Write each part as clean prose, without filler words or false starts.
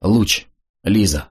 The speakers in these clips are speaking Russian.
Луч. Лиза.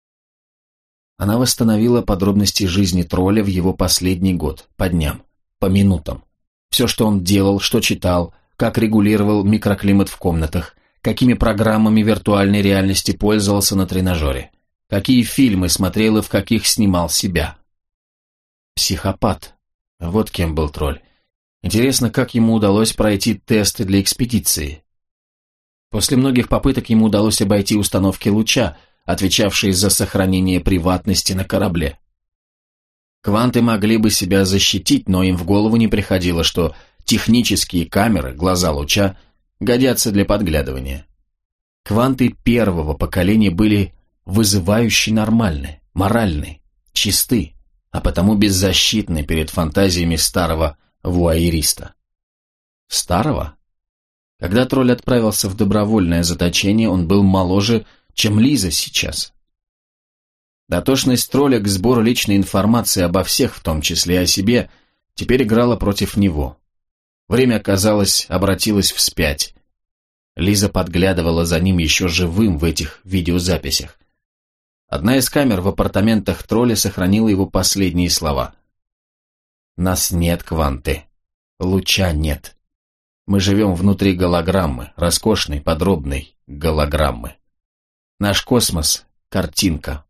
Она восстановила подробности жизни тролля в его последний год, по дням, по минутам. Все, что он делал, что читал, как регулировал микроклимат в комнатах, какими программами виртуальной реальности пользовался на тренажере, какие фильмы смотрел и в каких снимал себя. Психопат. Вот кем был тролль. Интересно, как ему удалось пройти тесты для экспедиции. После многих попыток ему удалось обойти установки луча, отвечавшие за сохранение приватности на корабле. Кванты могли бы себя защитить, но им в голову не приходило, что технические камеры, глаза луча, годятся для подглядывания. Кванты первого поколения были вызывающе нормальны, моральны, чисты, а потому беззащитны перед фантазиями старого вуайериста. Старого? Когда тролль отправился в добровольное заточение, он был моложе, чем Лиза сейчас. Дотошность тролля к сбору личной информации обо всех, в том числе о себе, теперь играла против него. Время, казалось, обратилось вспять. Лиза подглядывала за ним еще живым в этих видеозаписях. Одна из камер в апартаментах тролля сохранила его последние слова. «Нас нет, Кванты. Луча нет. Мы живем внутри голограммы, роскошной, подробной голограммы. Наш космос — картинка».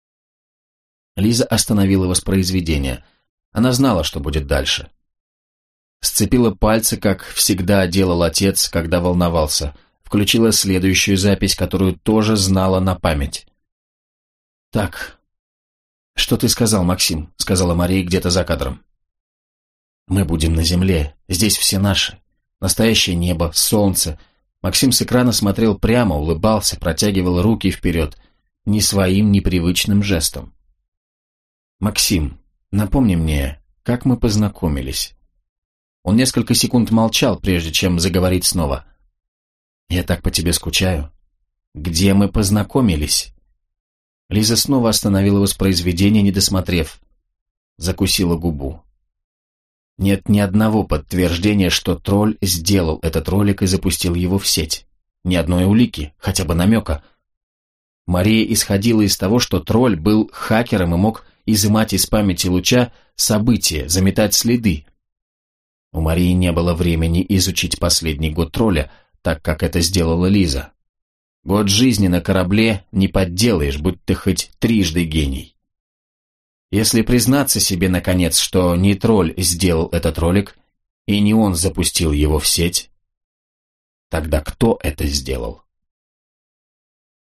Лиза остановила воспроизведение. Она знала, что будет дальше. Сцепила пальцы, как всегда делал отец, когда волновался. Включила следующую запись, которую тоже знала на память. «Так, что ты сказал, Максим?» — сказала Мария где-то за кадром. «Мы будем на Земле, здесь все наши. Настоящее небо, солнце». Максим с экрана смотрел прямо, улыбался, протягивал руки вперед, не своим непривычным жестом. «Максим, напомни мне, как мы познакомились?» Он несколько секунд молчал, прежде чем заговорить снова. «Я так по тебе скучаю. Где мы познакомились?» Лиза снова остановила воспроизведение, не досмотрев. Закусила губу. Нет ни одного подтверждения, что тролль сделал этот ролик и запустил его в сеть. Ни одной улики, хотя бы намека. Мария исходила из того, что тролль был хакером и мог изымать из памяти луча события, заметать следы. У Марии не было времени изучить последний год тролля, так как это сделала Лиза. Год жизни на корабле не подделаешь, будь ты хоть трижды гений. Если признаться себе, наконец, что не тролль сделал этот ролик, и не он запустил его в сеть, тогда кто это сделал?